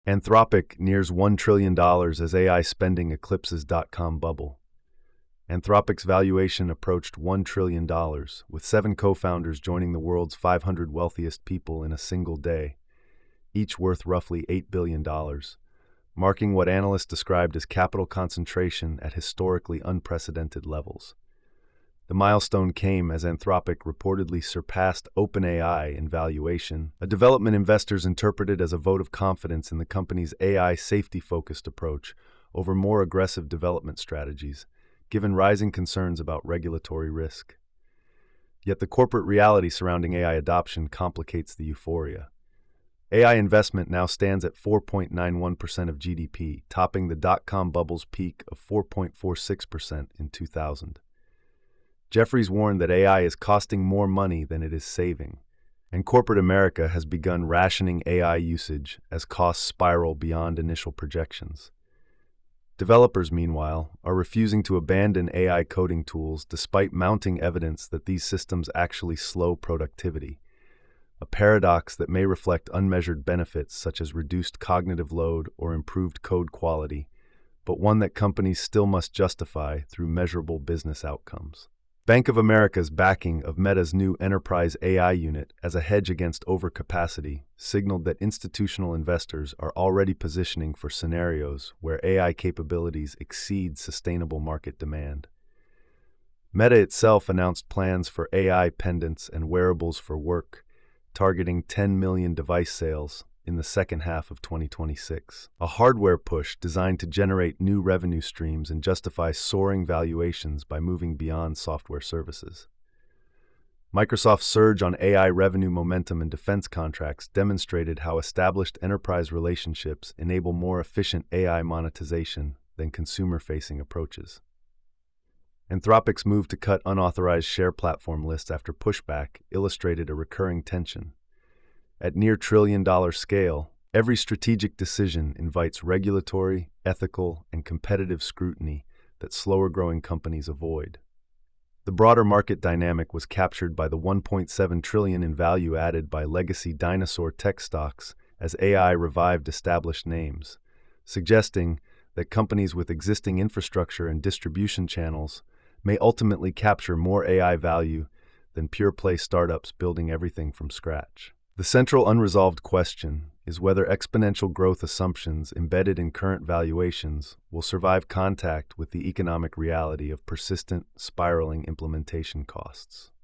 Anthropic nears $1 trillion as AI spending eclipses dot-com bubble. Anthropic's valuation approached $1 trillion, with 7 co-founders joining the world's 500 wealthiest people in a single day, each worth roughly $8 billion, marking what analysts described as capital concentration at historically unprecedented levels. The milestone came as Anthropic reportedly surpassed OpenAI in valuation, a development investors interpreted as a vote of confidence in the company's AI safety-focused approach over more aggressive development strategies, given rising concerns about regulatory risk. Yet the corporate reality surrounding AI adoption complicates the euphoria. AI investment now stands at 4.91% of GDP, topping the dot-com bubble's peak of 4.46% in 2000. Jefferies warned that AI is costing more money than it is saving, and corporate America has begun rationing AI usage as costs spiral beyond initial projections. Developers, meanwhile, are refusing to abandon AI coding tools despite mounting evidence that these systems actually slow productivity, a paradox that may reflect unmeasured benefits such as reduced cognitive load or improved code quality, but one that companies still must justify through measurable business outcomes. Bank of America's backing of Meta's new enterprise AI unit as a hedge against overcapacity signaled that institutional investors are already positioning for scenarios where AI capabilities exceed sustainable market demand. Meta itself announced plans for AI pendants and wearables for work, targeting 10 million device sales in the second half of 2026, a hardware push designed to generate new revenue streams and justify soaring valuations by moving beyond software services. Microsoft's surge on AI revenue momentum and defense contracts demonstrated how established enterprise relationships enable more efficient AI monetization than consumer-facing approaches. Anthropic's move to cut unauthorized share platform lists after pushback illustrated a recurring tension. At near trillion-dollar scale, every strategic decision invites regulatory, ethical, and competitive scrutiny that slower-growing companies avoid. The broader market dynamic was captured by the $1.7 trillion in value added by legacy dinosaur tech stocks as AI revived established names, suggesting that companies with existing infrastructure and distribution channels may ultimately capture more AI value than pure-play startups building everything from scratch. The central unresolved question is whether exponential growth assumptions embedded in current valuations will survive contact with the economic reality of persistent, spiraling implementation costs.